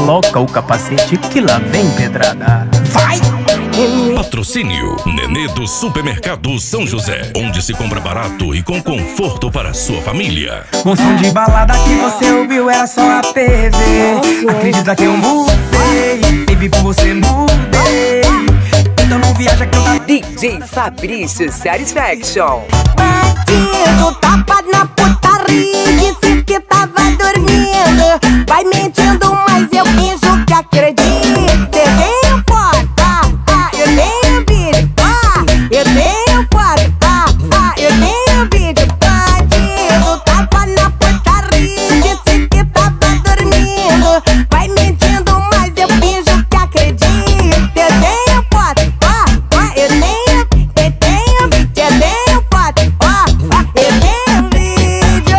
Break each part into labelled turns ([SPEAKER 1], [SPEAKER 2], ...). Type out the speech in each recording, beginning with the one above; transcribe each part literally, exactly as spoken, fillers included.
[SPEAKER 1] coloca o capacete que lá vem pedrada. Vai!
[SPEAKER 2] Patrocínio Nenê do Supermercado São José, onde se compra barato e com conforto para sua família.
[SPEAKER 1] Um som de balada que você ouviu era só a T V. Acredita que eu mudei, baby, por você mudei. Então não viaja que eu tava...
[SPEAKER 3] D J Fabrício Satisfaction.
[SPEAKER 4] Bandido, tapa na putaria, disse que tava dormindo. Vai mentindo, mas eu finjo que acredito. Eu tenho foto, ah, ah, eu tenho vídeo, ah, eu tenho foto, ah, ah, eu tenho vídeo. Bandido, tapa na putaria, disse que tava dormindo. Vai mentindo, mas eu finjo que acredito. Eu tenho foto, ah, ah, eu tenho, eu tenho, eu tenho foto, ah, ah, eu tenho vídeo.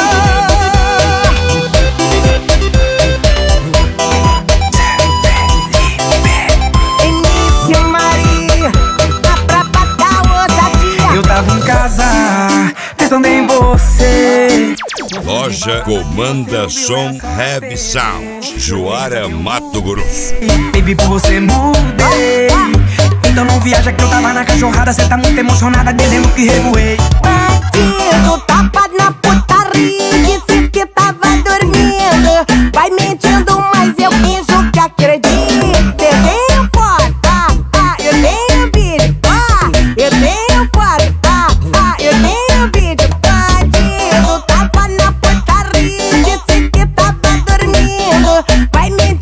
[SPEAKER 4] Início Maria, a prapa da ousadia.
[SPEAKER 1] Eu tava em casa, pensando em você.
[SPEAKER 5] Loja Comanda Som Heavy Sound, Juara, Mato Grosso.
[SPEAKER 1] Baby, por você mudei. Então não viaja que eu tava na cachorrada. Cê tá muito emocionada, dizendo que revoei.
[SPEAKER 4] Bandido, tapa na putaria, disse que tava dormindo. Vai mentindo, mas eu finjo que acredito. Eu tenho foto, ah, ah, eu tenho vídeo, ah, eu tenho foto, ah, ah, eu tenho vídeo. Bandido, tapa na putaria, disse que tava dormindo. Vai mentindo.